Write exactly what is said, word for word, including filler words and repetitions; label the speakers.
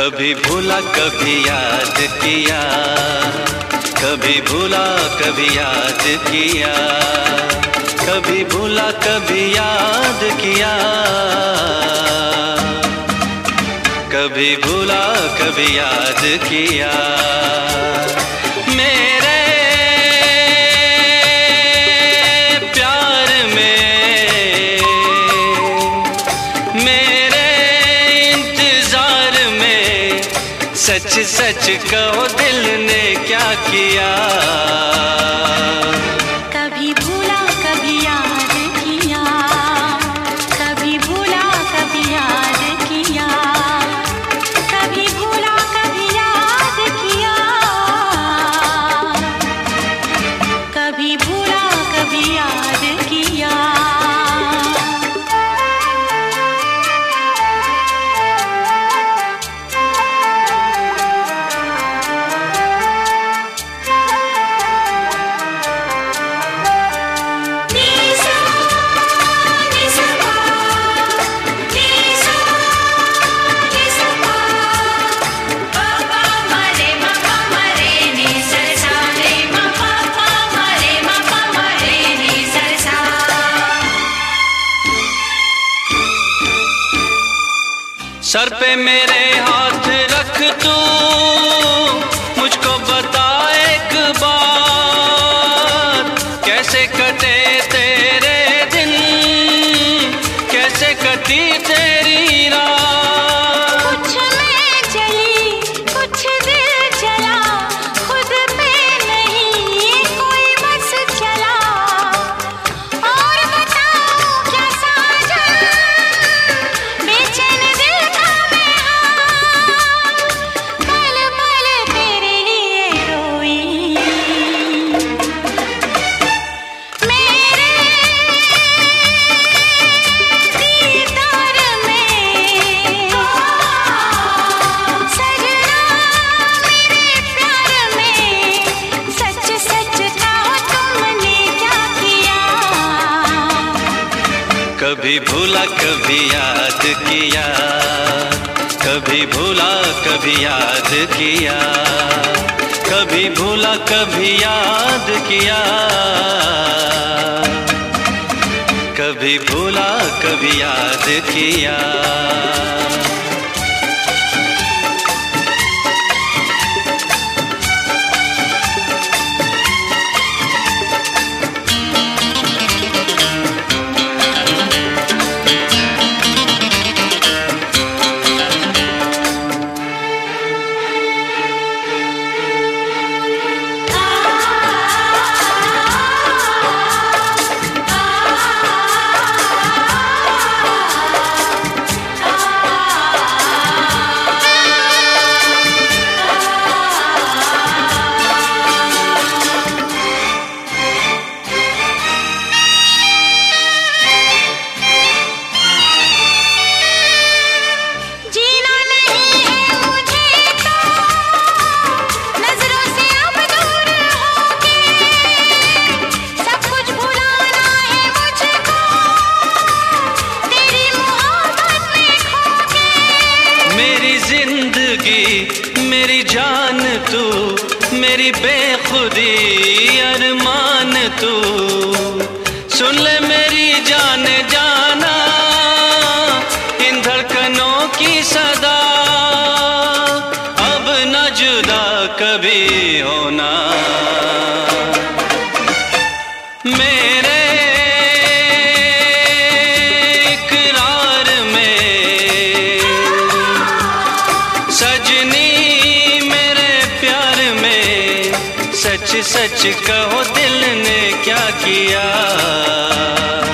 Speaker 1: कभी भूला कभी याद किया, कभी भूला कभी याद किया, कभी भूला कभी याद किया, कभी भूला कभी याद किया। मेरे प्यार में, मेरे इंतजार में, सच सच कहो दिल ने क्या किया।
Speaker 2: कभी भूला कभी याद किया, कभी भूला कभी याद किया, कभी भूला कभी याद किया, कभी भूला कभी याद किया।
Speaker 1: सर पे मेरे हाथ रख तू, मुझको बता एक बात, कैसे कटे तेरे दिन, कैसे कटी तेरी रात।
Speaker 2: कुछ मैं जली कुछ दिल जला, खुद पे नहीं कोई बस चला। और बताऊं क्या साजन, बेचैन दिल का मैं हाल, पल पल तेरे लिए रोई। मेरे दीदार में सजना, मेरे प्यार में सच सच कहो तुमने क्या किया।
Speaker 1: कभी भूला कभी याद किया, कभी भूला कभी याद किया, कभी भूला कभी याद किया, कभी भूला कभी याद किया।
Speaker 2: जीना नहीं है मुझे तो नजरों से अब दूर होके, सब कुछ भुलाना है मुझको तेरी मोहब्बत में खोके।
Speaker 1: मेरी जिंदगी मेरी जान तू, मेरी बेखुदी अरमान तू, सुन ले मेरी जान जाना इन धड़कनों की सदा, अब न जुदा कभी होना। मेरे इकरार में सजनी, मेरे प्यार में सच सच कहो दिल ने क्या किया।